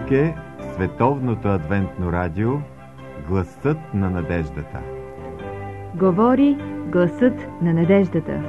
Тук е Световното адвентно радио, гласът на надеждата. Говори гласът на надеждата.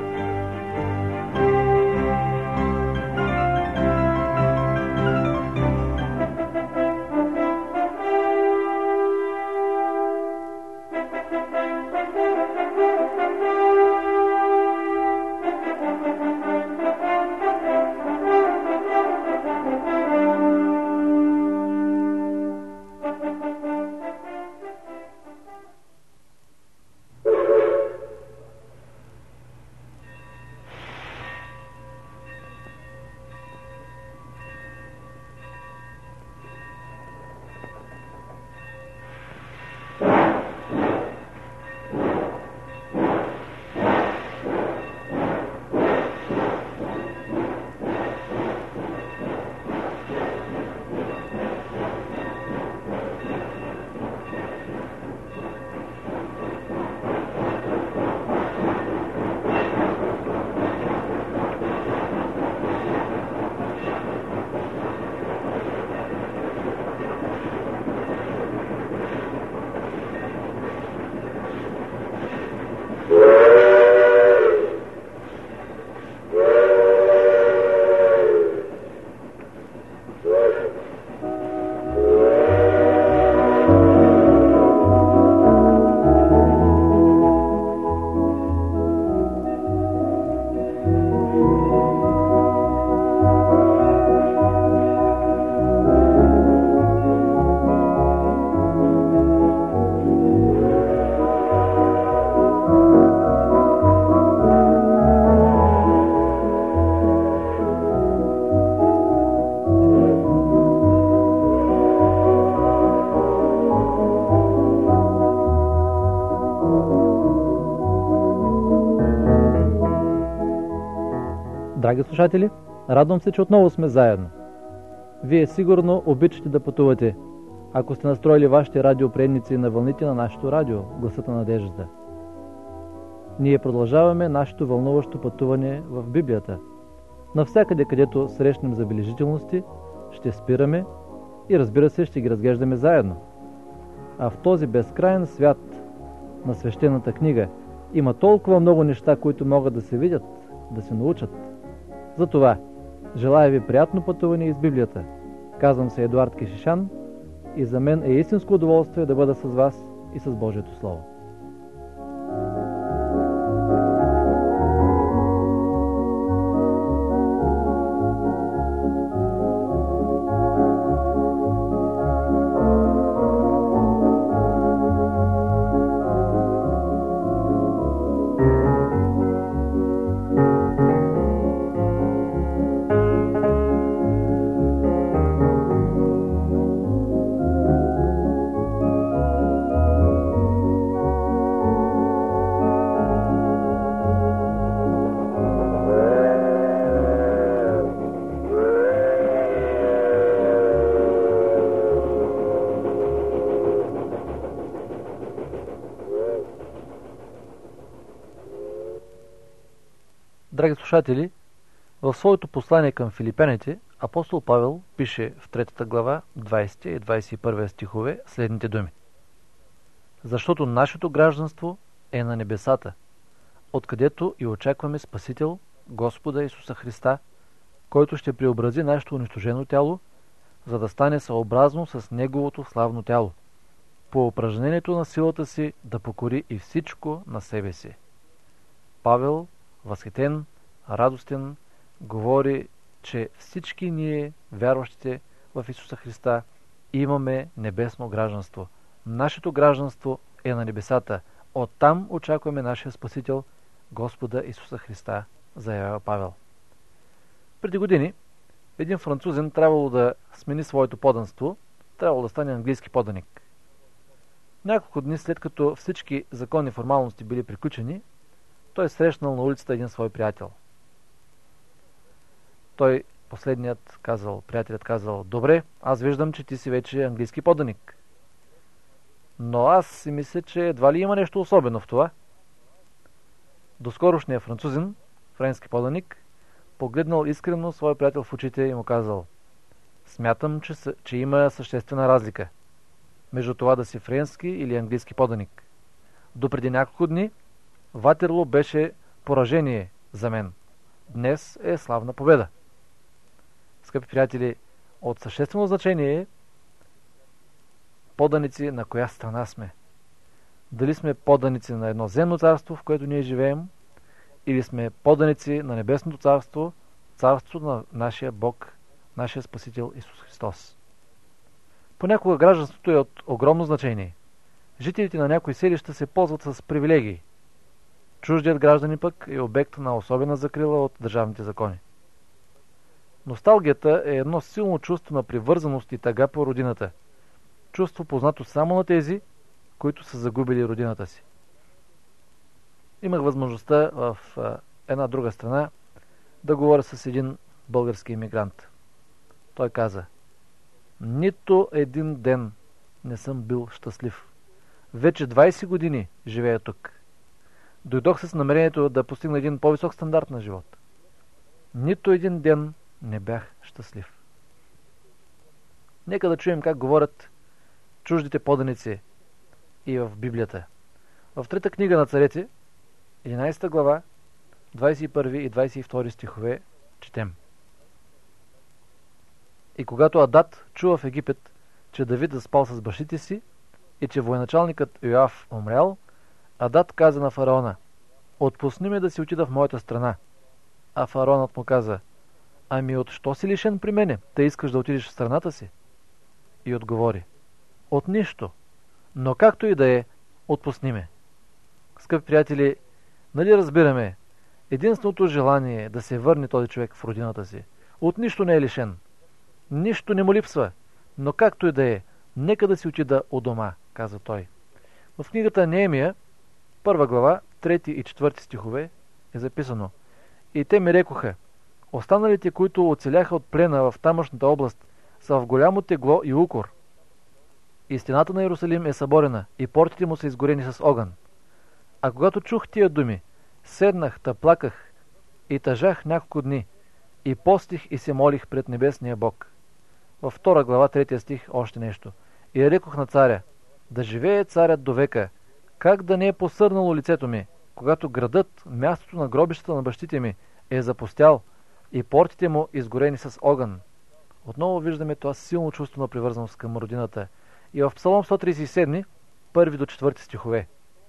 Драги слушатели, радвам се, че отново сме заедно. Вие сигурно обичате да пътувате, ако сте настроили вашите радиоприемници на вълните на нашето радио, гласът на надеждата. Ние продължаваме нашето вълнуващо пътуване в Библията. Навсякъде, където срещнем забележителности, ще спираме и, разбира се, ще ги разглеждаме заедно. А в този безкрайен свят на свещената книга има толкова много неща, които могат да се видят, да се научат. Затова желая ви приятно пътуване из Библията. Казвам се Едуард Кешишан и за мен е истинско удоволствие да бъда с вас и с Божието Слово. Драги слушатели, в своето послание към филипяните апостол Павел пише в 3 глава, 20 и 21 стихове следните думи. Защото нашето гражданство е на небесата, откъдето и очакваме Спасител, Господа Исуса Христа, който ще преобрази нашето унищожено тяло, за да стане съобразно с Неговото славно тяло, по упражнението на силата си да покори и всичко на себе си. Павел, възхитен, радостен, говори, че всички ние, вярващите в Исуса Христа, имаме небесно гражданство. Нашето гражданство е на небесата. Оттам очакваме нашия Спасител, Господа Исуса Христа, заявява Павел. Преди години един французен трябвало да смени своето поданство, трябвало да стане английски поданик. Няколко дни след като всички законни формалности били приключени, той срещнал на улицата един свой приятел. Приятелят казал, добре, аз виждам, че ти си вече английски поданик. Но аз си мисля, че едва ли има нещо особено в това. Доскорошният французин, френски поданик, погледнал искрено своя приятел в очите и му казал: Смятам, че има съществена разлика между това да си френски или английски поданик. Допреди няколко дни Ватерло беше поражение за мен. Днес е славна победа. Скъпи приятели, от съществено значение е поданици на коя страна сме. Дали сме поданици на едно земно царство, в което ние живеем, или сме поданици на небесното царство, царството на нашия Бог, нашия Спасител Исус Христос. Понякога гражданството е от огромно значение. Жителите на някои селища се ползват с привилегии. Чуждият гражданин пък е обект на особена закрила от държавните закони. Носталгията е едно силно чувство на привързаност и тъга по родината. Чувство познато само на тези, които са загубили родината си. Имах възможността в една друга страна да говоря с един български имигрант. Той каза: нито един ден не съм бил щастлив. Вече 20 години живея тук. Дойдох с намерението да постигна един по-висок стандарт на живот. Нито един ден не бях щастлив. Нека да чуем как говорят чуждите поданици и в Библията. В трета книга на царете, 11 глава, 21 и 22 стихове четем. И когато Адат чува в Египет, че Давид заспал с бащите си и че военачалникът Йоав умрял, Адат каза на фараона: отпусни ме да си отида в моята страна. А фараонът му каза: ами от що си лишен при мене? Те искаш да отидеш в страната си? И отговори: от нищо, но както и да е, отпусни ме. Скъпи приятели, нали разбираме, единственото желание е да се върне този човек в родината си. От нищо не е лишен. Нищо не му липсва, но както и да е, нека да си отида у дома, каза той. В книгата Неемия, 1 глава, 3 и 4 стихове е записано: и те ми рекоха: останалите, които оцеляха от плена в тамошната област, са в голямо тегло и укор. И стената на Иерусалим е съборена, и портите му са изгорени с огън. А когато чух тия думи, седнах, та плаках и тъжах няколко дни, и постих и се молих пред небесния Бог. Във 2 глава, 3 стих още нещо. И рекох на царя: да живее царят до века, как да не е посърнало лицето ми, когато градът, мястото на гробищата на бащите ми, е запустял и портите му изгорени с огън. Отново виждаме това силно чувство на привързаност към родината. И в Псалом 137, 1 до 4 стихове: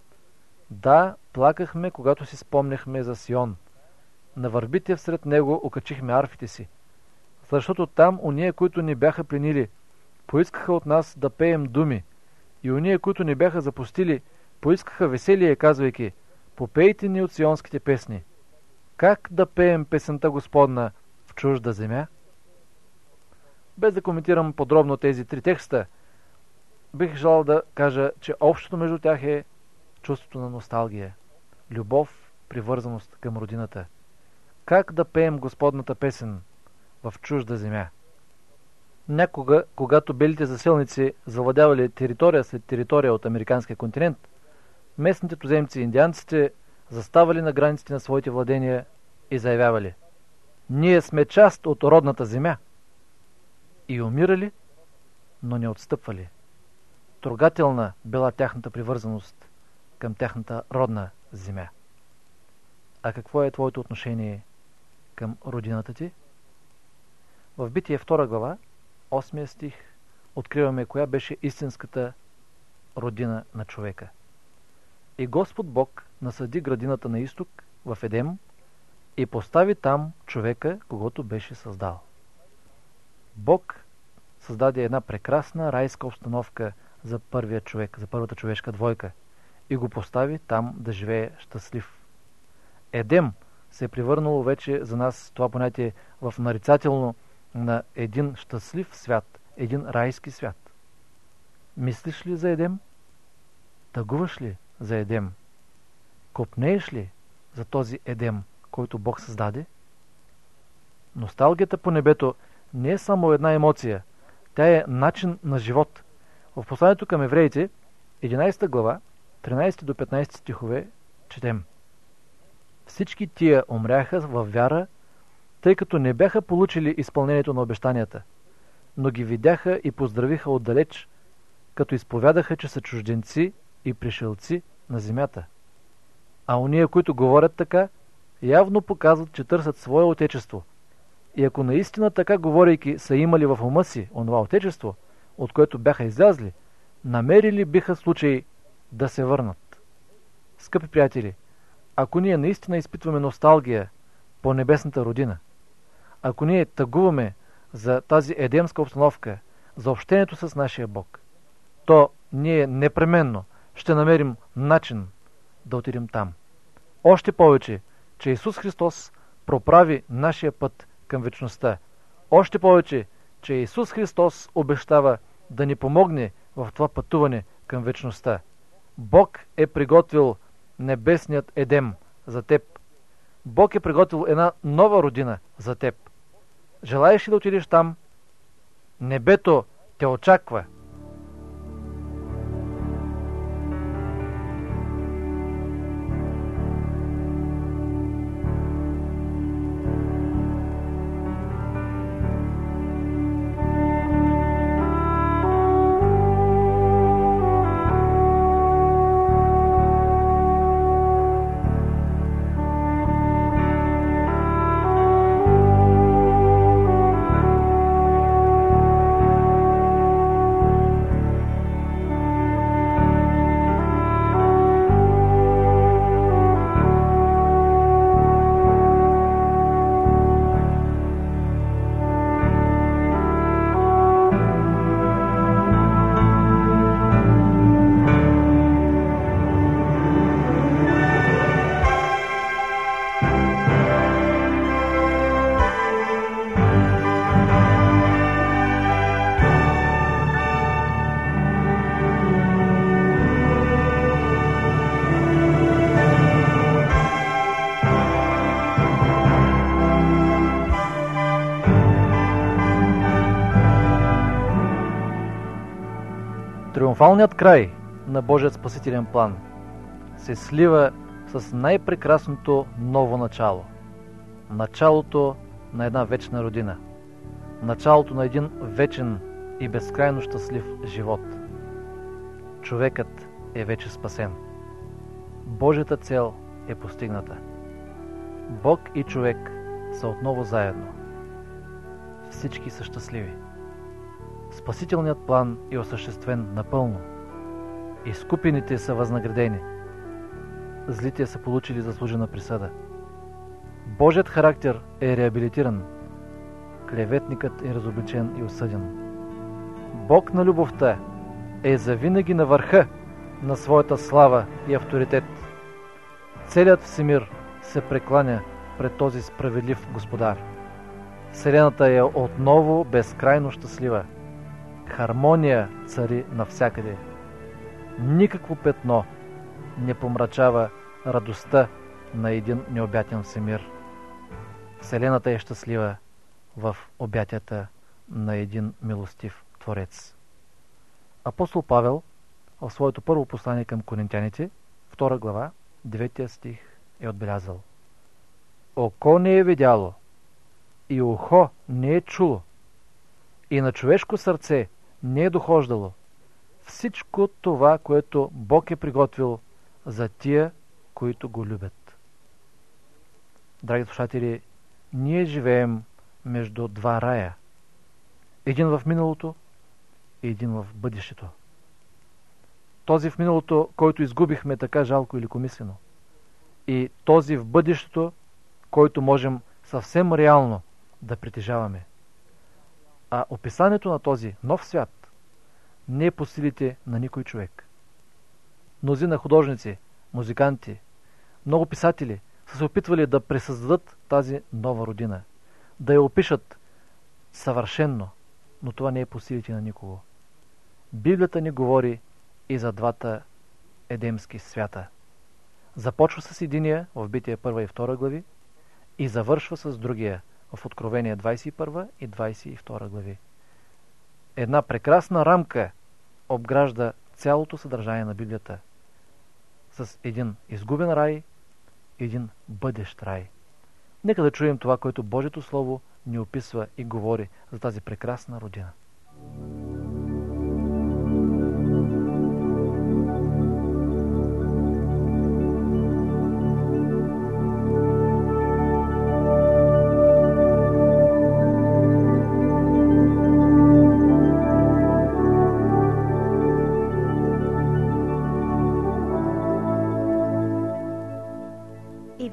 да, плакахме, когато си спомняхме за Сион. На върбите всред него окачихме арфите си. Защото там уния, които ни бяха пленили, поискаха от нас да пеем думи, и уния, които ни бяха запустили, поискаха веселие, казвайки: попейте ни от сионските песни. Как да пеем песента Господна в чужда земя? Без да коментирам подробно тези три текста, бих желал да кажа, че общото между тях е чувството на носталгия, любов, привързаност към родината. Как да пеем Господната песен в чужда земя? Някога, когато белите заселници завладявали територия след територия от американския континент, местните туземци и индианците заставали на границите на своите владения и заявявали: ние сме част от родната земя. И умирали, но не отстъпвали. Трогателна била тяхната привързаност към тяхната родна земя. А какво е твоето отношение към родината ти? В Битие 2 глава, 8 стих, откриваме коя беше истинската родина на човека. И Господ Бог насади градината на изток в Едем и постави там човека, когото беше създал. Бог създаде една прекрасна райска обстановка за първия човек, за първата човешка двойка и го постави там да живее щастлив. Едем се е превърнало вече за нас това понятие в нарицателно на един щастлив свят, един райски свят. Мислиш ли за Едем? Тъгуваш ли за Едем? Копнееш ли за този Едем, който Бог създаде? Носталгията по небето не е само една емоция, тя е начин на живот. В посланието към евреите, 11 глава, 13 до 15 стихове, четем: всички тия умряха във вяра, тъй като не бяха получили изпълнението на обещанията. но ги видяха и поздравиха отдалеч, като изповядаха, че са чужденци и пришелци на земята. А уния, които говорят така, явно показват, че търсят свое отечество. И ако наистина така говорейки са имали в ума си онова отечество, от което бяха излязли, намерили биха случай да се върнат. Скъпи приятели, ако ние наистина изпитваме носталгия по небесната родина, ако ние тъгуваме за тази едемска обстановка, за общението с нашия Бог, то ние непременно ще намерим начин да отидем там. Още повече, че Исус Христос проправи нашия път към вечността. Още повече, че Исус Христос обещава да ни помогне в това пътуване към вечността. Бог е приготвил небесният Едем за теб. Бог е приготвил една нова родина за теб. Желаеш ли да отидеш там? Небето те очаква. Триумфалният край на Божият спасителен план се слива с най-прекрасното ново начало. Началото на една вечна родина. Началото на един вечен и безкрайно щастлив живот. Човекът е вече спасен. Божията цел е постигната. Бог и човек са отново заедно. Всички са щастливи. Спасителният план е осъществен напълно. Изкупените са възнаградени. Злите са получили заслужена присъда. Божият характер е реабилитиран. Клеветникът е разобличен и осъден. Бог на любовта е завинаги на върха на своята слава и авторитет. Целият всемир се прекланя пред този справедлив Господар. Вселената е отново безкрайно щастлива. Хармония цари навсякъде. Никакво петно не помрачава радостта на един необятен всемир. Вселената е щастлива в обятията на един милостив Творец. Апостол Павел в своето първо послание към коринтяните, 2 глава, 9 стих е отбелязал: Око не е видяло и ухо не е чуло и на човешко сърце не е дохождало всичко това, което Бог е приготвил за тия, които го любят. Драги слушатели, ние живеем между два рая. Един в миналото и един в бъдещето. Този в миналото, който изгубихме така жалко и лекомислено. И този в бъдещето, който можем съвсем реално да притежаваме. А описанието на този нов свят не е по силите на никой човек. Мнозина художници, музиканти, много писатели са се опитвали да пресъздадат тази нова родина, да я опишат съвършенно, но това не е по силите на никого. Библията ни говори и за двата едемски свята. Започва с единия в Битие 1 и 2 глави и завършва с другия в Откровение 21 и 22 глави. Една прекрасна рамка обгражда цялото съдържание на Библията с един изгубен рай и един бъдещ рай. Нека да чуем това, което Божието Слово ни описва и говори за тази прекрасна родина.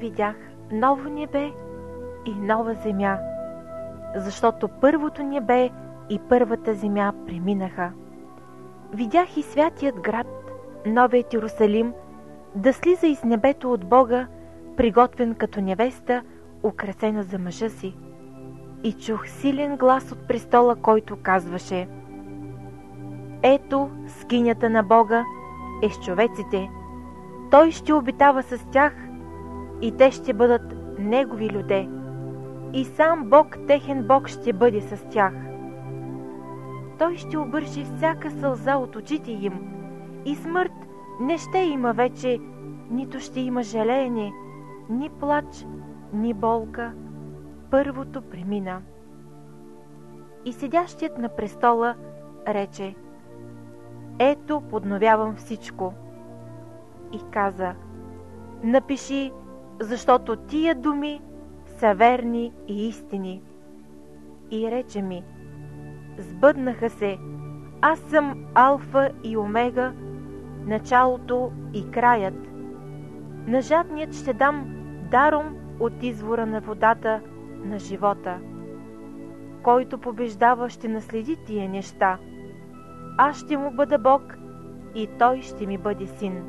видях ново небе и нова земя, защото първото небе и първата земя преминаха. Видях и святият град, новият Иерусалим, да слиза из небето от Бога, приготвен като невеста, украсена за мъжа си. И чух силен глас от престола, който казваше: ето скинята на Бога е с човеците. Той ще обитава с тях и те ще бъдат негови люде. И сам Бог, техен Бог, ще бъде с тях. Той ще обърши всяка сълза от очите им и смърт не ще има вече, нито ще има жалеене, ни плач, ни болка. Първото премина. И седящият на престола рече: ето, подновявам всичко. И каза: напиши, защото тия думи са верни и истини. И рече ми: сбъднаха се. Аз съм Алфа и Омега, началото и краят. На жадният ще дам даром от извора на водата на живота. Който побеждава, ще наследи тия неща. Аз ще му бъда Бог и той ще ми бъде син.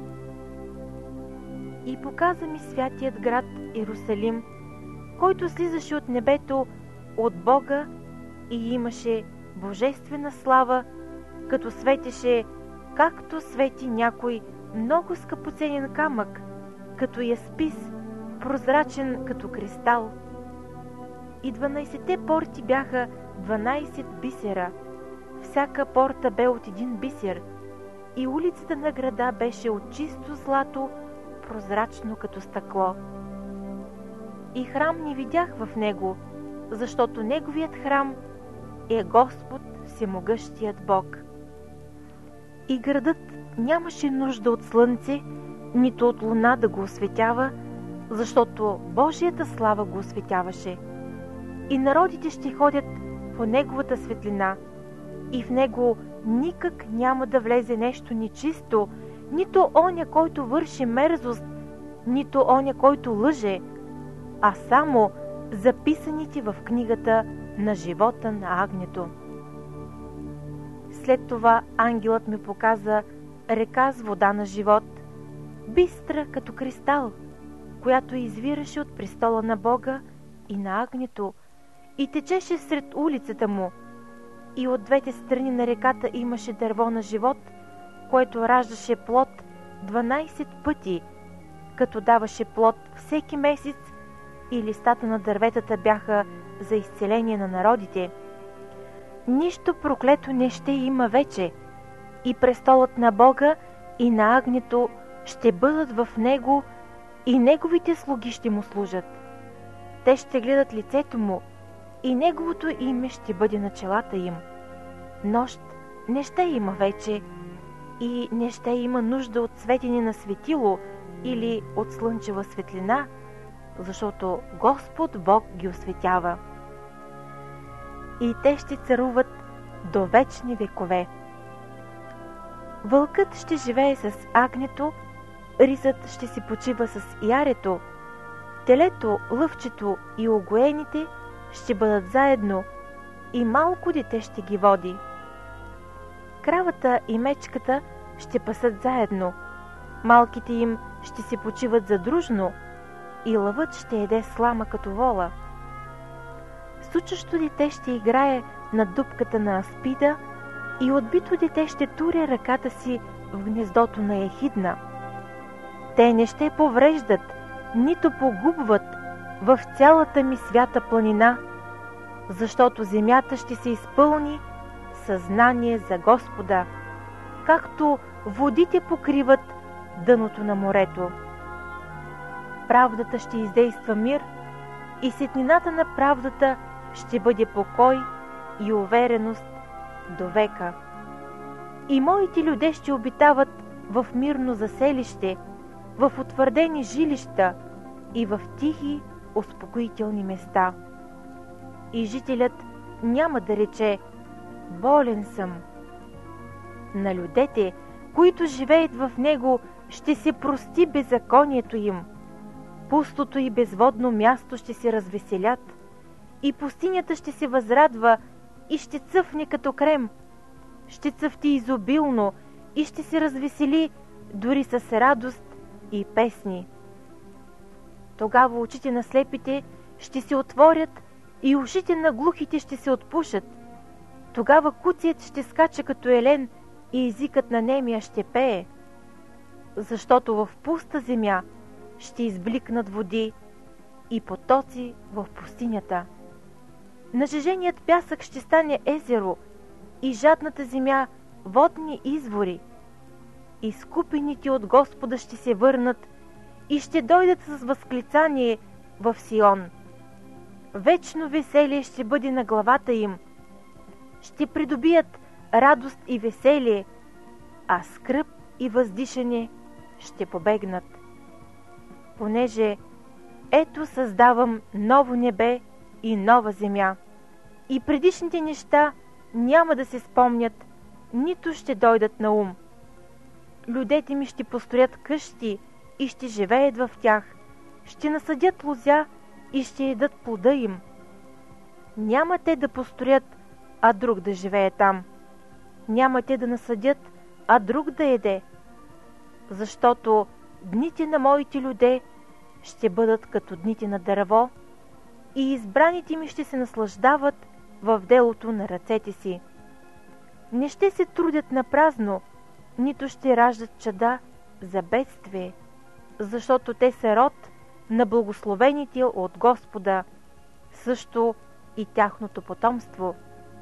И показа ми святият град Иерусалим, който слизаше от небето от Бога и имаше божествена слава, като светеше, както свети някой много скъпоценен камък, като яспис, прозрачен като кристал. И 12-те порти бяха 12 бисера. Всяка порта бе от един бисер и улицата на града беше от чисто злато, прозрачно като стъкло. И храм не видях в него, защото неговият храм е Господ Всемогъщият Бог. И градът нямаше нужда от слънце, нито от луна да го осветява, защото Божията слава го осветяваше. И народите ще ходят по неговата светлина, и в него никак няма да влезе нещо нечисто, нито оня, който върши мерзост, нито оня, който лъже, а само записаните в книгата на живота на агнето. След това ангелът ми показа река с вода на живот, бистра като кристал, която извираше от престола на Бога и на агнето и течеше сред улицата му. И от двете страни на реката имаше дърво на живот, което раждаше плод 12 пъти, като даваше плод всеки месец, и листата на дърветата бяха за изцеление на народите. Нищо проклето не ще има вече, и престолът на Бога и на агнето ще бъдат в него, и неговите слуги ще му служат. Те ще гледат лицето му, и неговото име ще бъде на челата им. Нощ не ще има вече, и не ще има нужда от светене на светило или от слънчева светлина, защото Господ Бог ги осветява. И те ще царуват до вечни векове. Вълкът ще живее с агнето, рисът ще си почива с ярето, телето, лъвчето и огоените ще бъдат заедно, и малко дете ще ги води. Кравата и мечката ще пасат заедно, малките им ще се почиват задружно, и лъвът ще еде слама като вола. Сучащо дете ще играе на дупката на аспида, и отбито дете ще туря ръката си в гнездото на ехидна. Те не ще повреждат, нито погубват в цялата ми свята планина, защото земята ще се изпълни съзнание за Господа, както водите покриват дъното на морето. Правдата ще издейства мир, и сетнината на правдата ще бъде покой и увереност до века. И моите люде ще обитават в мирно заселище, в утвърдени жилища и в тихи, успокоителни места. И жителят няма да рече: болен съм. На людете, които живеят в него, ще се прости беззаконието им, пустото и безводно място ще се развеселят, и пустинята ще се възрадва и ще цъфне като крем. Ще цъфти изобилно и ще се развесели дори с радост и песни. Тогава очите на слепите ще се отворят и ушите на глухите ще се отпушат. Тогава куцият ще скача като елен и езикът на немия ще пее. Защото в пуста земя ще избликнат води и потоци в пустинята. Нажеженият пясък ще стане езеро и жадната земя водни извори. Изкупените от Господа ще се върнат и ще дойдат с възклицание в Сион. Вечно веселие ще бъде на главата им. Ще придобият радост и веселие, а скръб и въздишане ще побегнат. Понеже ето създавам ново небе и нова земя, и предишните неща няма да се спомнят, нито ще дойдат на ум. Людете ми ще построят къщи и ще живеят в тях, ще насадят лозя и ще ядат плода им. Няма те да построят, а друг да живее там. Няма те да насадят, а друг да яде. Защото дните на моите люде ще бъдат като дните на дърво и избраните ми ще се наслаждават в делото на ръцете си. Не ще се трудят на празно, нито ще раждат чада за бедствие, защото те са род на благословените от Господа, също и тяхното потомство.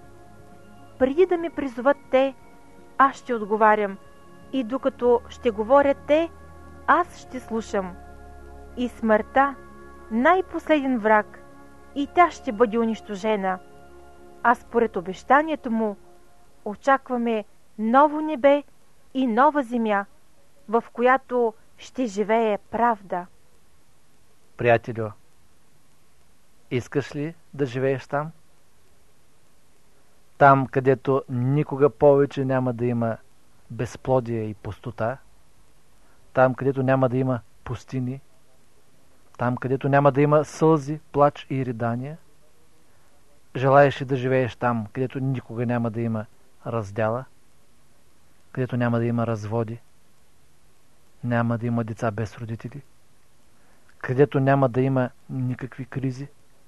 Преди да ме призоват те, аз ще отговарям, и докато ще говорят те, аз ще слушам. И смъртта, най-последен враг, и тя ще бъде унищожена. А според обещанието му, очакваме ново небе и нова земя, в която ще живее правда. Приятелю, искаш ли да живееш там? Там, където никога повече няма да има безплодие и пустота, там, където няма да има пустини, там, където няма да има сълзи, плач и ридания. Желаеш ли да живееш там, където никога няма да има раздяла, където няма да има разводи, няма да има деца без родители, където няма да има никакви кризи,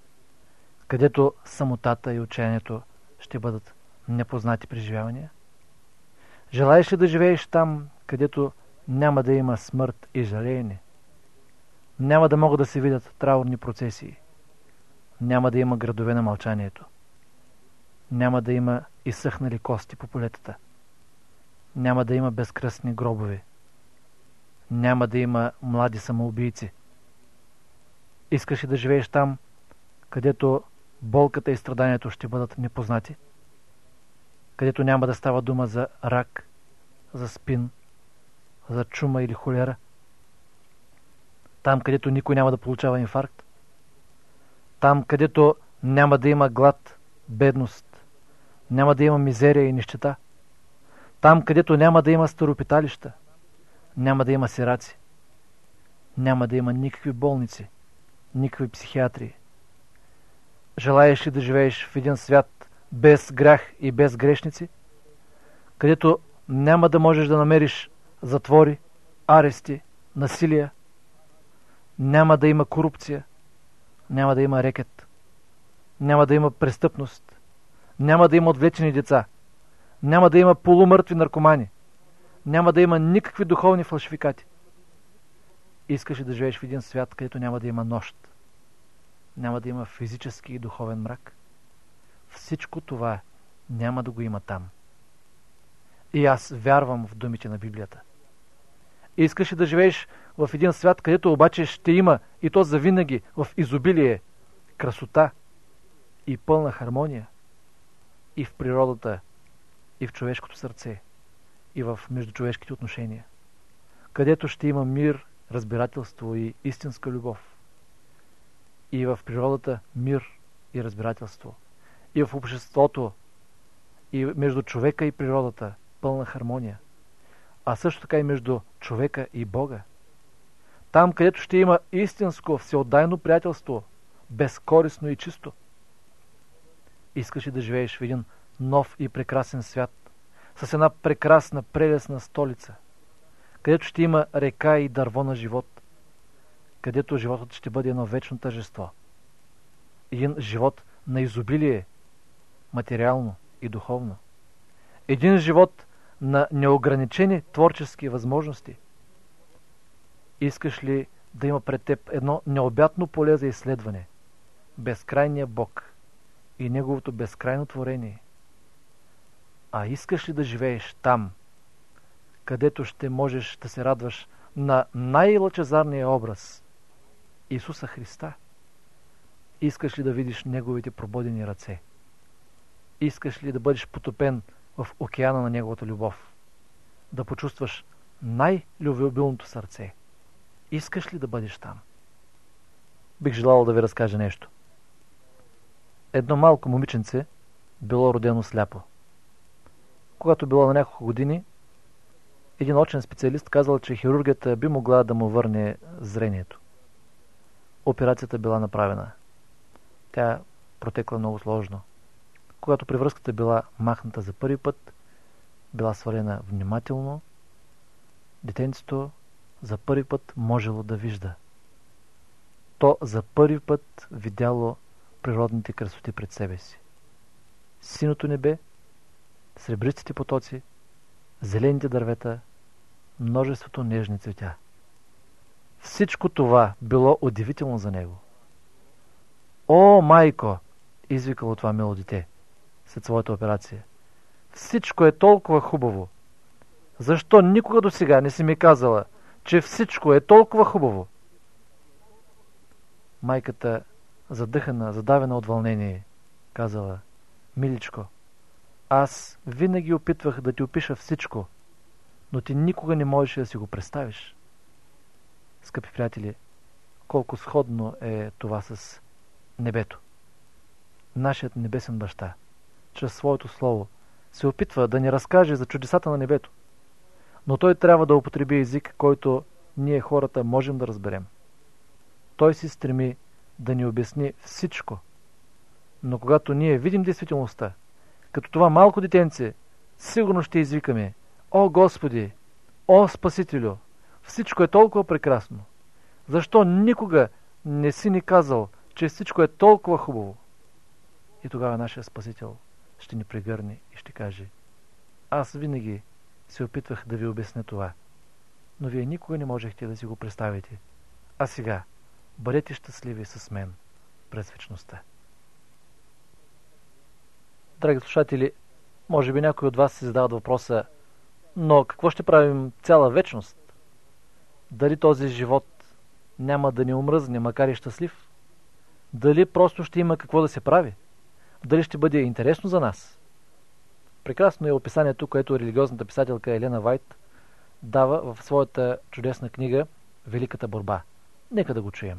където самотата и отчаянието ще бъдат непознати преживявания? Желаеш ли да живееш там, където няма да има смърт и жалеене? Няма да могат да се видят траурни процесии. Няма да има градове на мълчанието. Няма да има изсъхнали кости по полетата. Няма да има безкръстни гробове. Няма да има млади самоубийци. Искаш ли да живееш там, където болката и страданието ще бъдат непознати? Където няма да става дума за рак, за спин, за чума или холера? Там, където никой няма да получава инфаркт? Там, където няма да има глад, бедност, няма да има мизерия и нищета? Там, където няма да има старопиталища, няма да има сираци, няма да има никакви болници, никакви психиатрии? Желаеш ли да живееш в един свят без грях и без грешници, където няма да можеш да намериш затвори, арести, насилие, няма да има корупция, няма да има рекет, няма да има престъпност, няма да има отвлечени деца, няма да има полумъртви наркомани, няма да има никакви духовни фалшификати? Искаш ли да живееш в един свят, където няма да има нощ, няма да има физически и духовен мрак? Всичко това няма да го има там. И аз вярвам в думите на Библията. Искаш ли да живееш в един свят, където обаче ще има, и то завинаги, в изобилие, красота и пълна хармония и в природата, и в човешкото сърце, и в междучовешките отношения, където ще има мир, разбирателство и истинска любов, и в природата мир и разбирателство, и в обществото, и между човека и природата пълна хармония, а също така и между човека и Бога. Там, където ще има истинско, всеотдайно приятелство, безкористно и чисто. Искаш ли да живееш в един нов и прекрасен свят, с една прекрасна, прелесна столица, където ще има река и дърво на живот, където животът ще бъде едно вечно тържество. Един живот на изобилие, материално и духовно. Един живот на неограничени творчески възможности. Искаш ли да има пред теб едно необятно поле за изследване, безкрайния Бог и Неговото безкрайно творение? А искаш ли да живееш там, където ще можеш да се радваш на най-лъчезарния образ Исуса Христа? Искаш ли да видиш Неговите прободени ръце? Искаш ли да бъдеш потопен в океана на Неговата любов? Да почувстваш най-любвеобилното сърце? Искаш ли да бъдеш там? Бих желал да ви разкажа нещо. Едно малко момиченце било родено сляпо. Когато било на няколко години, един очен специалист казал, че хирургията би могла да му върне зрението. Операцията била направена. Тя протекла много сложно. Когато привръзката била махната за първи път, била свалена внимателно, детенцето за първи път можело да вижда. То за първи път видяло природните красоти пред себе си. Синото небе, сребристите потоци, зелените дървета, множеството нежни цветя. Всичко това било удивително за него. О, майко! Извикало това мило дете след своята операция. Всичко е толкова хубаво. Защо никога до сега не си ми казала, че всичко е толкова хубаво? Майката, задъхана, задавена от вълнение, казала: миличко, аз винаги опитвах да ти опиша всичко, но ти никога не можеш да си го представиш. Скъпи приятели, колко сходно е това с небето. Нашият небесен баща, чрез своето слово, се опитва да ни разкаже за чудесата на небето. Но той трябва да употреби език, който ние хората можем да разберем. Той се стреми да ни обясни всичко. Но когато ние видим действителността, като това малко детенце, сигурно ще извикаме: о, Господи! О, Спасителю! Всичко е толкова прекрасно. Защо никога не си ни казал, че всичко е толкова хубаво? И тогава нашия Спасител ще ни прегърне и ще каже: аз винаги се опитвах да ви обясня това, но вие никога не можехте да си го представите. А сега бъдете щастливи с мен през вечността. Драги слушатели, може би някой от вас си задават въпроса: но какво ще правим цяла вечност? Дали този живот няма да ни омръзне, макар и щастлив? Дали просто ще има какво да се прави? Дали ще бъде интересно за нас? Прекрасно е описанието, което религиозната писателка Елена Вайт дава в своята чудесна книга «Великата борба». Нека да го чуем.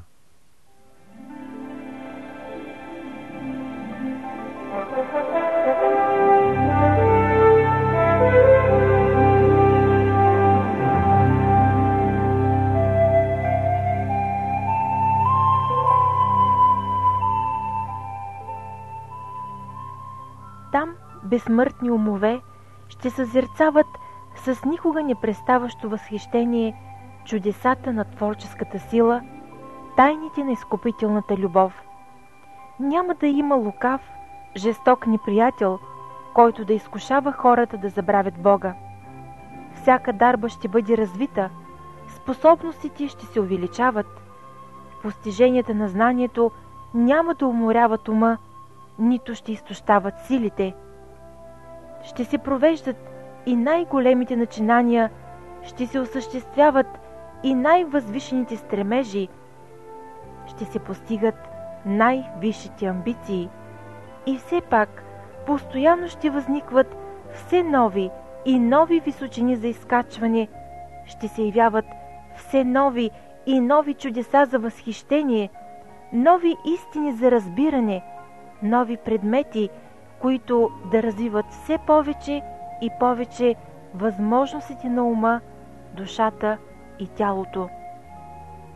Там безсмъртни умове ще съзерцават с никога не преставащо възхищение чудесата на творческата сила, тайните на изкупителната любов. Няма да има лукав, жесток неприятел, който да изкушава хората да забравят Бога. Всяка дарба ще бъде развита, способностите ще се увеличават, постиженията на знанието няма да уморяват ума, нито ще изтощават силите. Ще се провеждат и най-големите начинания, ще се осъществяват и най-възвишените стремежи, ще се постигат най-висшите амбиции. И все пак постоянно ще възникват все нови и нови височини за изкачване, ще се явяват все нови и нови чудеса за възхищение, нови истини за разбиране, нови предмети, които да развиват все повече и повече възможностите на ума, душата и тялото.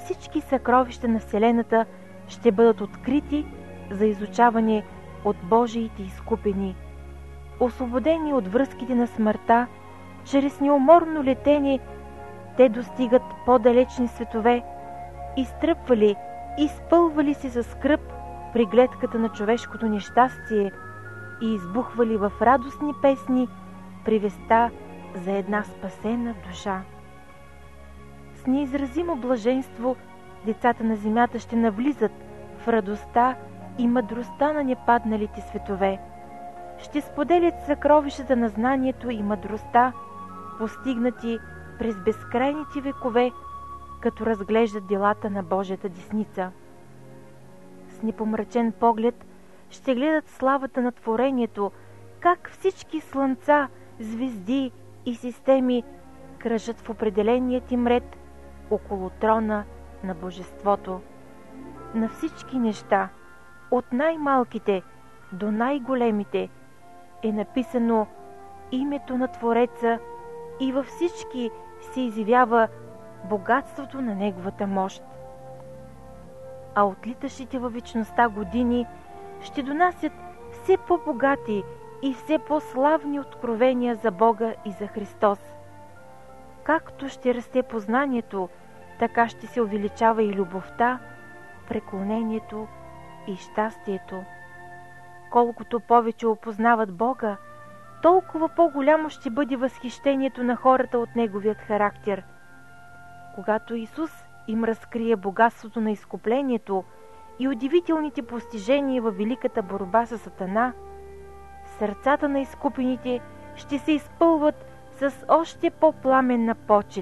всички съкровища на Вселената ще бъдат открити за изучаване от Божиите изкупени. Освободени от връзките на смъртта, чрез неуморно летение, те достигат по-далечни светове, изтръпвали, изпълвали се със скръб при гледката на човешкото нещастие и избухвали в радостни песни при веста за една спасена душа. С неизразимо блаженство децата на земята ще навлизат в радостта и мъдростта на непадналите светове. Ще споделят съкровищата на знанието и мъдростта, постигнати през безкрайните векове, като разглеждат делата на Божията десница. С непомрачен поглед ще гледат славата на творението, как всички слънца, звезди и системи кръжат в определеният им ред около трона на Божеството. На всички неща, от най-малките до най-големите, е написано името на Твореца и във всички се изявява богатството на Неговата мощ. А отлитащите във вечността години ще донасят все по-богати и все по-славни откровения за Бога и за Христос. Както ще расте познанието, така ще се увеличава и любовта, преклонението и щастието. Колкото повече опознават Бога, толкова по-голямо ще бъде възхищението на хората от Неговият характер. Когато Исус им разкрие богатството на изкуплението и удивителните постижения във великата борба с Сатана, сърцата на изкупените ще се изпълват с още по-пламенна почет.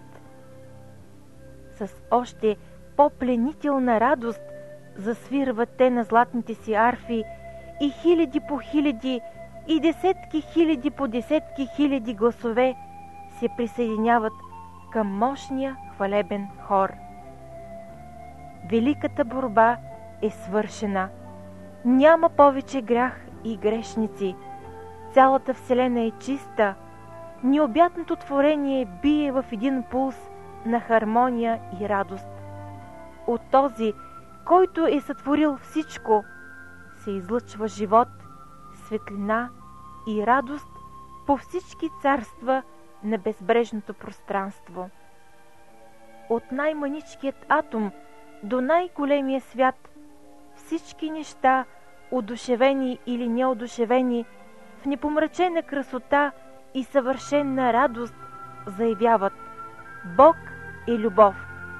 С още по-пленителна радост засвирват те на златните си арфи и хиляди по хиляди и десетки хиляди по десетки хиляди гласове се присъединяват към мощния хвалебен хор. Великата борба е свършена. Няма повече грях и грешници. Цялата вселена е чиста. Необятното творение бие в един пулс на хармония и радост. От този, който е сътворил всичко, се излъчва живот, светлина и радост по всички царства на безбрежното пространство. От най-маничкият атом до най-големия свят, всички неща, одушевени или неодушевени, в непомрачена красота и съвършенна радост, заявяват: Бог е любов.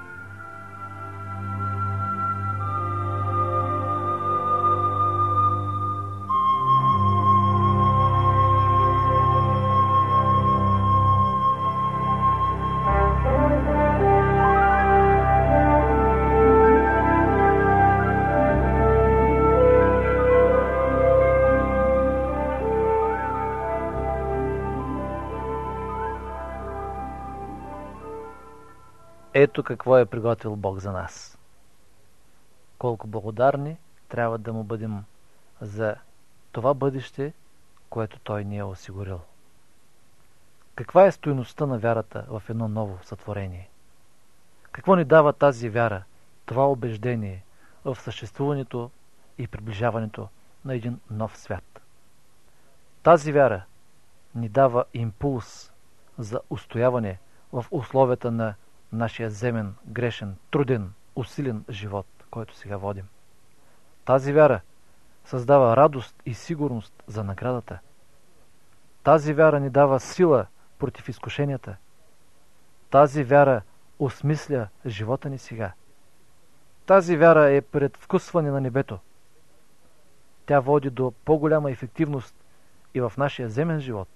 Ето какво е приготвил Бог за нас. Колко благодарни трябва да му бъдем за това бъдеще, което Той ни е осигурил. Каква е стойността на вярата в едно ново сътворение? Какво ни дава тази вяра, това убеждение в съществуването и приближаването на един нов свят? Тази вяра ни дава импулс за устояване в условията на нашия земен, грешен, труден, усилен живот, който сега водим. Тази вяра създава радост и сигурност за наградата. Тази вяра ни дава сила против изкушенията. Тази вяра осмисля живота ни сега. Тази вяра е предвкусване на небето. Тя води до по-голяма ефективност и в нашия земен живот.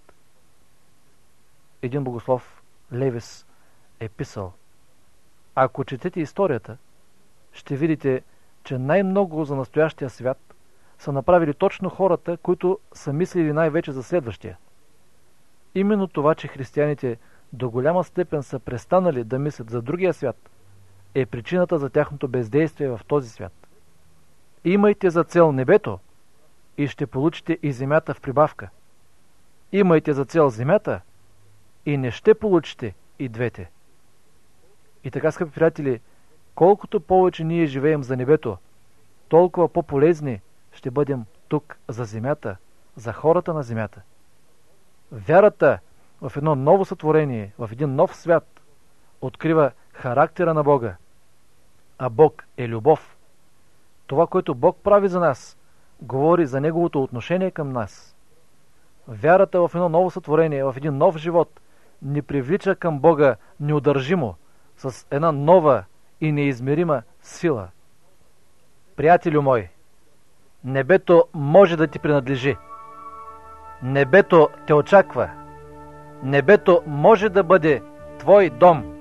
Един богослов, Левис, е писал: ако четете историята, ще видите, че най-много за настоящия свят са направили точно хората, които са мислили най-вече за следващия. Именно това, че християните до голяма степен са престанали да мислят за другия свят, е причината за тяхното бездействие в този свят. Имайте за цел небето и ще получите и земята в прибавка. Имайте за цел земята и не ще получите и двете. И така, скъпи приятели, колкото повече ние живеем за небето, толкова по-полезни ще бъдем тук за земята, за хората на земята. Вярата в едно ново сътворение, в един нов свят, открива характера на Бога. А Бог е любов. Това, което Бог прави за нас, говори за Неговото отношение към нас. Вярата в едно ново сътворение, в един нов живот, ни привлича към Бога неудържимо, с една нова и неизмерима сила. Приятелю мой, небето може да ти принадлежи. Небето те очаква. Небето може да бъде твой дом.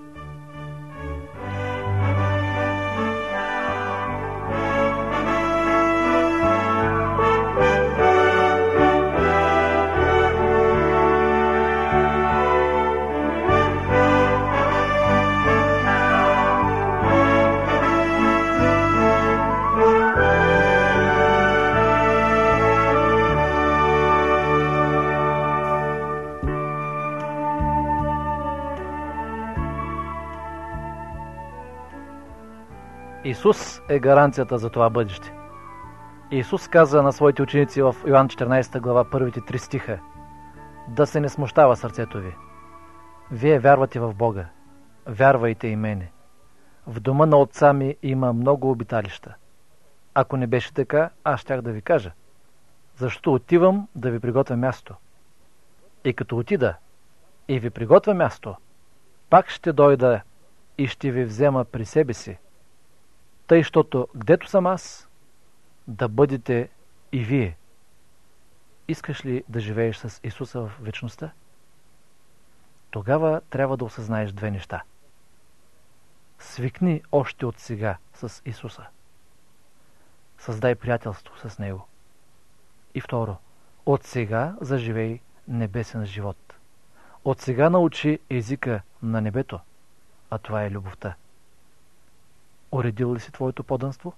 Исус е гаранцията за това бъдеще. Исус каза на своите ученици в Йоан 14 глава, първите 3 стиха: да се не смущава сърцето ви. Вие вярвате в Бога. Вярвайте и мене. В дома на отца ми има много обиталища. Ако не беше така, аз щях да ви кажа. Защото отивам да ви приготвя място. И като отида и ви приготвя място, пак ще дойда и ще ви взема при себе си. Тъй, щото гдето съм аз, да бъдете и вие. Искаш ли да живееш с Исуса в вечността? Тогава трябва да осъзнаеш две неща. Свикни още от сега с Исуса. Създай приятелство с Него. И второ, от сега заживей небесен живот. От сега научи езика на небето, а това е любовта. Уредил ли си твоето подданство?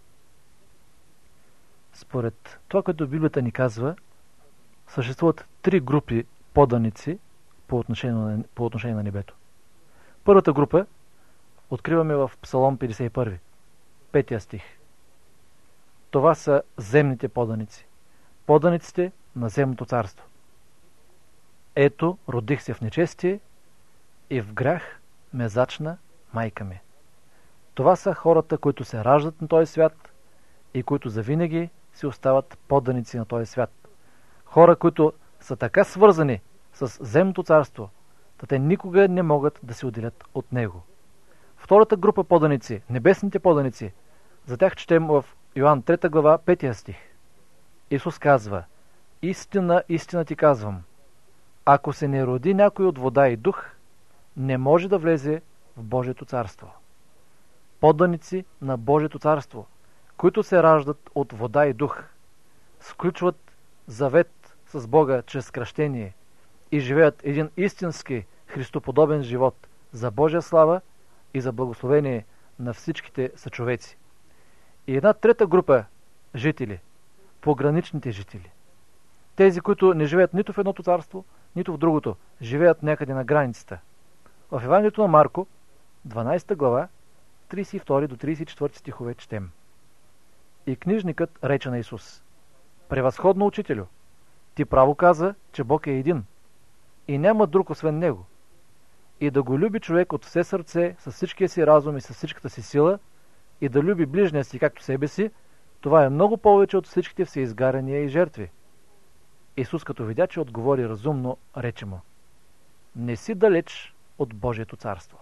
Според това, което Библията ни казва, съществуват 3 групи подданици по отношение на небето. Първата група откриваме в Псалом 51, 5 стих. Това са земните подданици. Подданиците на земното царство. Ето, родих се в нечестие и в грях ме зачна майка ми. Това са хората, които се раждат на този свят и които завинаги си остават подданици на този свят. Хора, които са така свързани с земното царство, да те никога не могат да се отделят от него. Втората група подданици, небесните подданици, за тях четем в Йоан 3 глава 5 стих. Исус казва: истина, истина ти казвам, ако се не роди някой от вода и дух, не може да влезе в Божието царство. Подданици на Божието царство, които се раждат от вода и дух, сключват завет с Бога чрез кръщение и живеят един истински христоподобен живот за Божия слава и за благословение на всичките съчовеци. И една трета група жители, пограничните жители. Тези, които не живеят нито в едното царство, нито в другото, живеят някъде на границата. В Евангелието на Марко, 12 глава, 32 до 34 стихове четем. И книжникът рече на Исус: превъзходно учителю, ти право каза, че Бог е един и няма друг освен Него. И да го люби човек от все сърце, с всичкия си разум и с всичката си сила, и да люби ближния си както себе си, това е много повече от всичките всеизгаряния и жертви. Исус, като видя, че отговори разумно, рече му: не си далеч от Божието царство.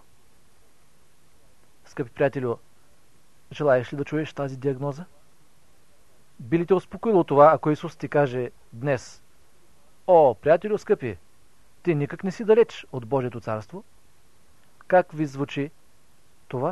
Скъпи приятелю, желаеш ли да чуеш тази диагноза? Би ли те успокоило това, ако Исус ти каже днес: о, приятелю скъпи, ти никак не си далеч от Божието царство? Как ви звучи това?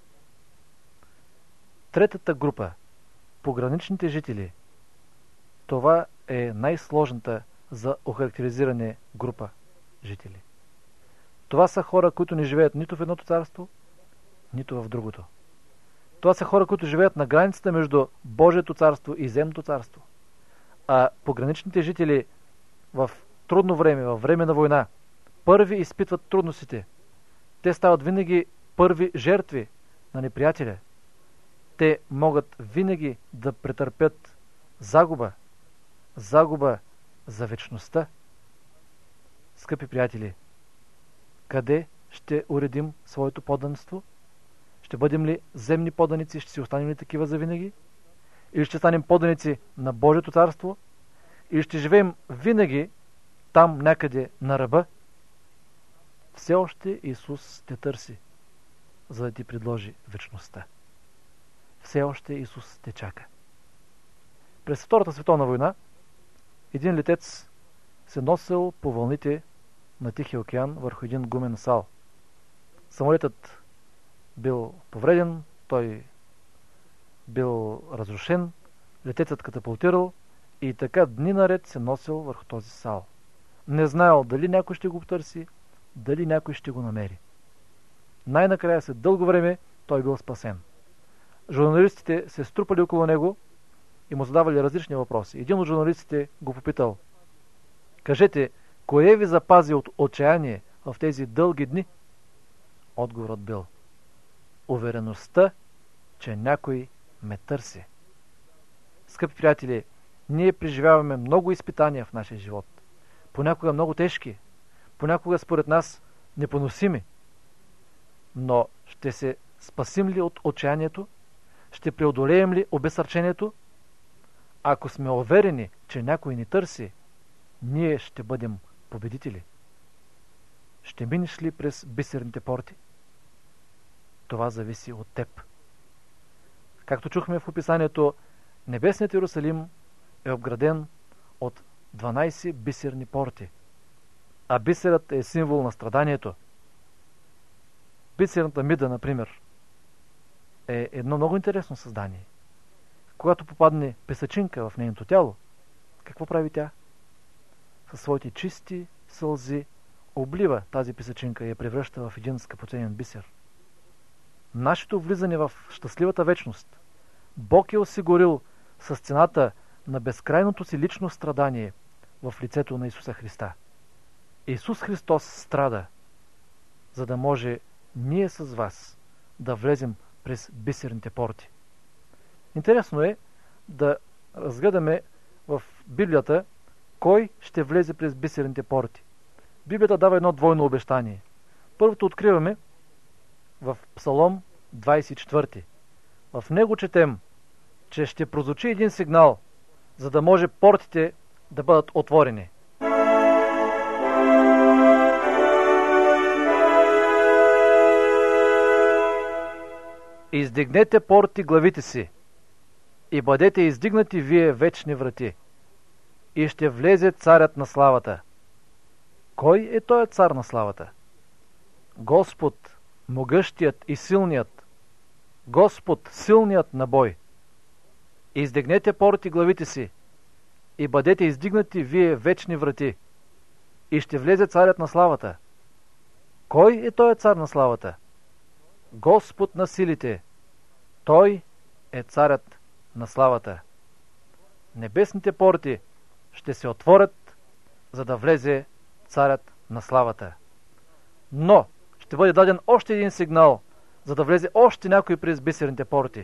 Третата група, пограничните жители, това е най-сложната за охарактеризиране група жители. Това са хора, които не живеят нито в едното царство, нито в другото. Това са хора, които живеят на границата между Божието царство и земното царство. А пограничните жители в трудно време, във време на война, първи изпитват трудностите. Те стават винаги първи жертви на неприятеля, те могат винаги да претърпят загуба за вечността. Скъпи приятели, къде ще уредим своето подданство? Ще бъдем ли земни подданици, ще си останем ли такива завинаги? Или ще станем подданици на Божието царство? Или ще живеем винаги там някъде на ръба? Все още Исус те търси, за да ти предложи вечността. Все още Исус те чака. През Втората световна война един летец се носил по вълните на Тихия океан върху един гумен сал. Самолетът бил повреден, той бил разрушен, летецът катапултирал и така дни наред се носил върху този сал. Не знаел дали някой ще го потърси, дали някой ще го намери. Най-накрая след дълго време той бил спасен. Журналистите се струпали около него и му задавали различни въпроси. Един от журналистите го попитал: кажете, кое ви запази от отчаяние в тези дълги дни? Отговорът бил: увереността, че някой ме търси. Скъпи приятели, ние преживяваме много изпитания в нашия живот. Понякога много тежки, понякога според нас непоносими. Но ще се спасим ли от отчаянието? Ще преодолеем ли обезсърчението? Ако сме уверени, че някой ни търси, ние ще бъдем победители. Ще минеш ли през бисерните порти? Това зависи от теб. Както чухме в описанието, небесният Иерусалим е обграден от 12 бисерни порти, а бисерът е символ на страданието. Бисерната мида, например, е едно много интересно създание. Когато попадне песъчинка в нейното тяло, какво прави тя? Със своите чисти сълзи облива тази песъчинка и я превръща в един скъпоценен бисер. Нашето влизане в щастливата вечност Бог е осигурил с цената на безкрайното си лично страдание в лицето на Исуса Христа. Исус Христос страда, за да може ние с вас да влезем през бисерните порти. Интересно е да разгледаме в Библията кой ще влезе през бисерните порти. Библията дава едно двойно обещание. Първото откриваме в Псалом 24. В него четем, че ще прозвучи един сигнал, за да може портите да бъдат отворени. Издигнете порти главите си и бъдете издигнати вие вечни врати, и ще влезе царят на славата. Кой е той цар на славата? Господ, могъщият и силният, Господ, силният на бой. Издигнете порти главите си и бъдете издигнати вие вечни врати, и ще влезе царят на славата. Кой е той цар на славата? Господ на силите. Той е царят на славата. Небесните порти ще се отворят, за да влезе царят на славата. Но ще бъде даден още един сигнал, за да влезе още някой през бисерните порти.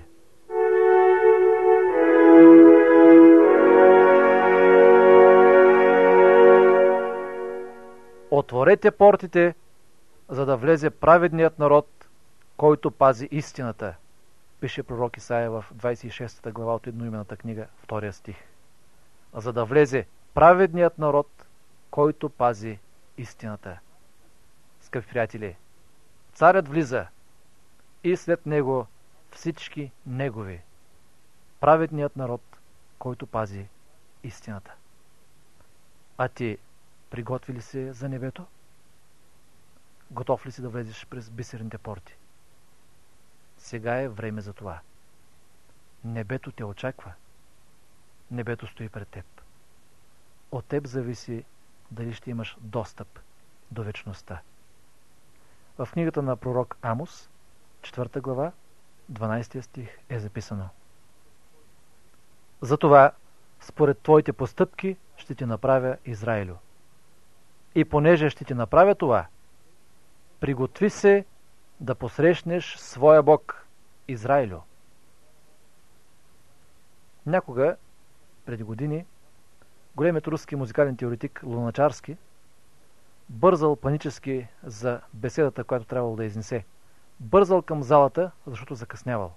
Отворете портите, за да влезе праведният народ, който пази истината, пише пророк Исаия в 26 глава от едноименната книга, 2 стих. За да влезе праведният народ, който пази истината. Скъпи приятели, царят влиза и след него всички негови. Праведният народ, който пази истината. А ти приготви ли се за небето? Готов ли си да влезеш през бисерните порти? Сега е време за това. Небето те очаква. Небето стои пред теб. От теб зависи дали ще имаш достъп до вечността. В книгата на пророк Амос, 4 глава, 12 стих е записано: затова според твоите постъпки ще ти направя Израилю. И понеже ще ти направя това, приготви се да посрещнеш своя Бог Израилю. Някога, преди години, големият руски музикален теоретик Луначарски бързал панически за беседата, която трябвало да изнесе. Бързал към залата, защото закъснявал.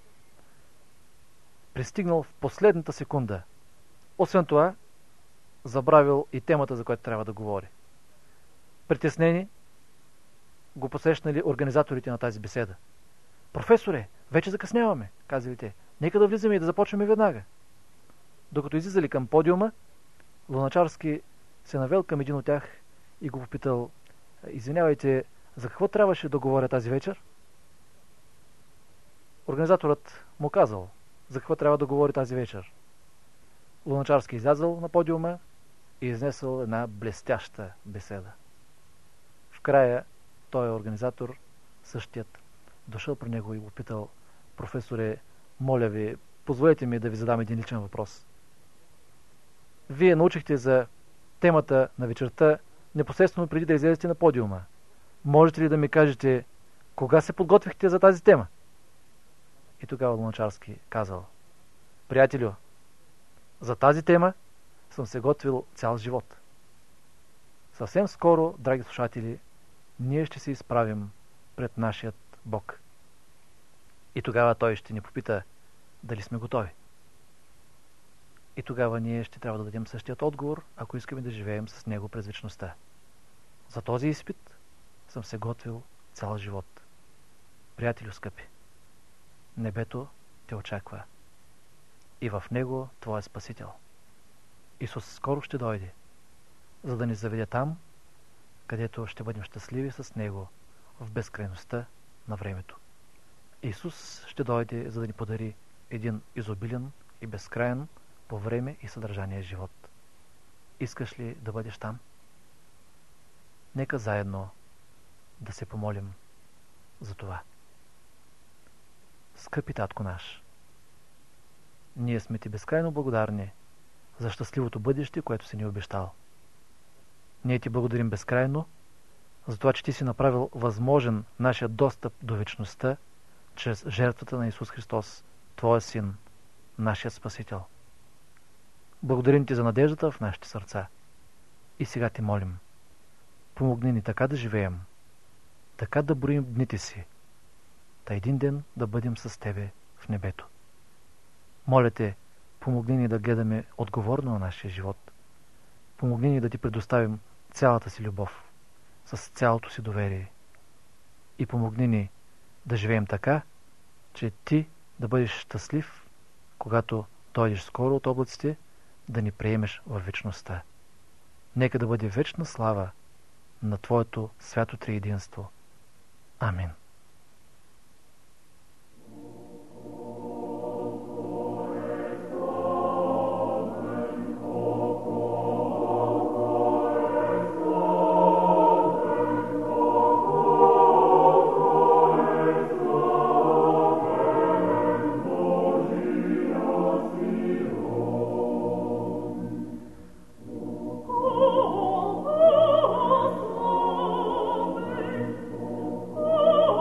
Пристигнал в последната секунда. Освен това, забравил и темата, за която трябва да говори. Притеснени, го посрещнали организаторите на тази беседа. Професоре, вече закъсняваме, казали те. Нека да влизаме и да започваме веднага. Докато излизали към подиума, Луначарски се навел към един от тях и го попитал: извинявайте, за какво трябваше да говоря тази вечер? Организаторът му казал за какво трябва да говори тази вечер. Луначарски излязъл на подиума и изнесъл една блестяща беседа. В края той организатор, същият, дошъл при него и го питал: професоре, моля ви, позволете ми да ви задам един личен въпрос. Вие научихте за темата на вечерта непосредствено преди да излезете на подиума. Можете ли да ми кажете кога се подготвихте за тази тема? И тогава Луначарски казал: приятелю, за тази тема съм се готвил цял живот. Съвсем скоро, драги слушатели, ние ще се изправим пред нашият Бог. И тогава Той ще ни попита дали сме готови. И тогава ние ще трябва да дадем същият отговор, ако искаме да живеем с Него през вечността. За този изпит съм се готвил цял живот. Приятелю скъпи, небето те очаква и в него твой Спасител. Исус скоро ще дойде, за да ни заведе там, където ще бъдем щастливи с Него в безкрайността на времето. Исус ще дойде, за да ни подари един изобилен и безкрайен по време и съдържание живот. Искаш ли да бъдеш там? Нека заедно да се помолим за това. Скъпи Татко наш, ние сме Ти безкрайно благодарни за щастливото бъдеще, което си ни обещал. Ние Ти благодарим безкрайно за това, че Ти си направил възможен нашия достъп до вечността чрез жертвата на Исус Христос, Твоя Син, нашият Спасител. Благодарим Ти за надеждата в нашите сърца. И сега Ти молим: помогни ни така да живеем, така да броим дните си, та един ден да бъдем с Тебе в небето. Моля Те, помогни ни да гледаме отговорно на нашия живот. Помогни ни да Ти предоставим цялата си любов, с цялото си доверие. И помогни ни да живеем така, че Ти да бъдеш щастлив, когато дойдеш скоро от облаците, да ни приемеш във вечността. Нека да бъде вечна слава на Твоето свято триединство. Амин. Oh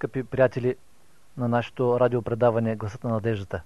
скъпи приятели на нашето радиопредаване Гласът на надеждата.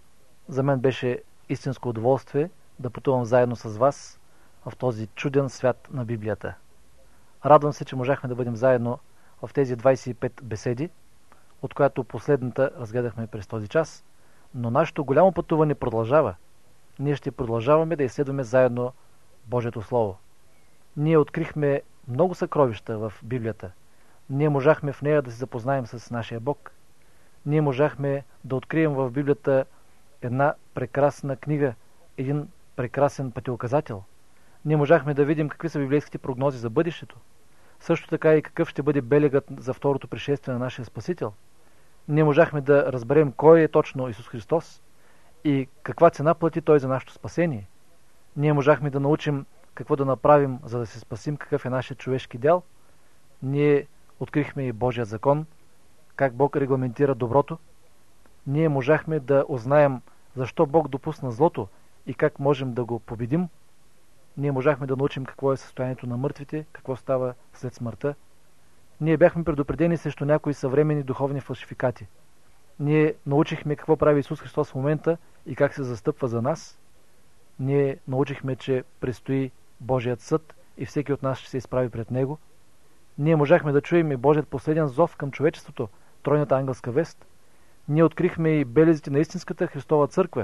За мен беше истинско удоволствие да пътувам заедно с вас в този чуден свят на Библията. Радвам се, че можахме да бъдем заедно в тези 25 беседи, от която последната разгледахме през този час, но нашето голямо пътуване продължава. Ние ще продължаваме да изследваме заедно Божието Слово. Ние открихме много съкровища в Библията. Ние можахме в нея да се запознаем с нашия Бог. Ние можахме да открием в Библията една прекрасна книга, един прекрасен пътеуказател. Ние можахме да видим какви са библейските прогнози за бъдещето. Също така и какъв ще бъде белегът за второто пришествие на нашия Спасител. Ние можахме да разберем кой е точно Исус Христос и каква цена плати Той за нашето спасение. Ние можахме да научим какво да направим, за да се спасим, какъв е нашия човешки дял. Ние открихме и Божия закон, как Бог регламентира доброто. Ние можахме да узнаем защо Бог допусна злото и как можем да го победим. Ние можахме да научим какво е състоянието на мъртвите, какво става след смъртта. Ние бяхме предупредени срещу някои съвременни духовни фалшификати. Ние научихме какво прави Исус Христос в момента и как се застъпва за нас. Ние научихме, че предстои Божият съд и всеки от нас ще се изправи пред Него. Ние можахме да чуем и Божият последен зов към човечеството, тройната ангелска вест. Ние открихме и белезите на истинската Христова църква.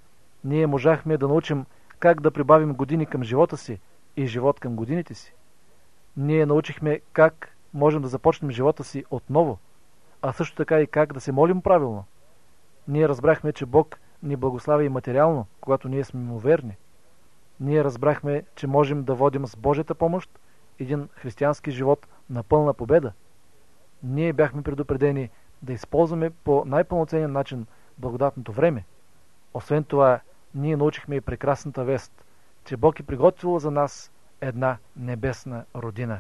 Ние можахме да научим как да прибавим години към живота си и живот към годините си. Ние научихме как можем да започнем живота си отново, а също така и как да се молим правилно. Ние разбрахме, че Бог ни благославя и материално, когато ние сме му верни. Ние разбрахме, че можем да водим с Божията помощ един християнски живот на пълна победа. Ние бяхме предупредени да използваме по най-пълноценен начин благодатното време. Освен това, ние научихме и прекрасната вест, че Бог е приготвил за нас една небесна родина.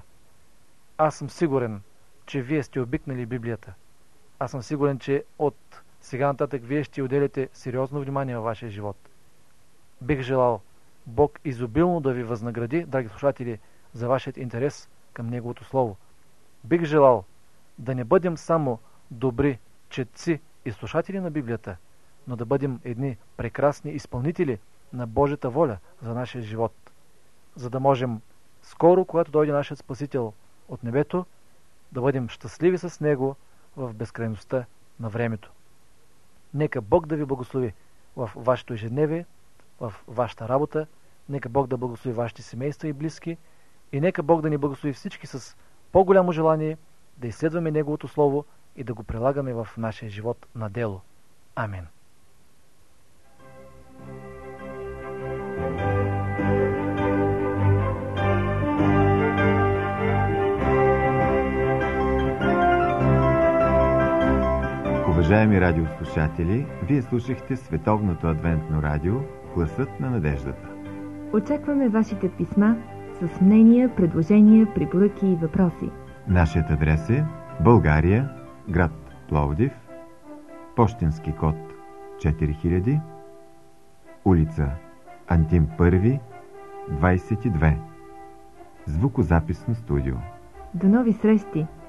Аз съм сигурен, че вие сте обикнали Библията. Аз съм сигурен, че от сега нататък вие ще отделите сериозно внимание във вашия живот. Бих желал Бог изобилно да ви възнагради, драги слушатели, за вашият интерес към Неговото Слово. Бих желал да не бъдем само добри четци и слушатели на Библията, но да бъдем едни прекрасни изпълнители на Божията воля за нашия живот, за да можем скоро, когато дойде нашият Спасител от небето, да бъдем щастливи с Него в безкрайността на времето. Нека Бог да ви благослови в вашето ежедневие, в вашата работа, нека Бог да благослови вашите семейства и близки и нека Бог да ни благослови всички с по-голямо желание да изследваме Неговото Слово и да го прилагаме в нашия живот на дело. Амин. Уважаеми радиослушатели, вие слушахте Световното адвентно радио Гласът на надеждата. Очакваме вашите писма с мнения, предложения, препоръки и въпроси. Нашият адрес е България, град Пловдив, пощенски код 4000, улица Антим 1, 22, звукозаписно студио. До нови срещи!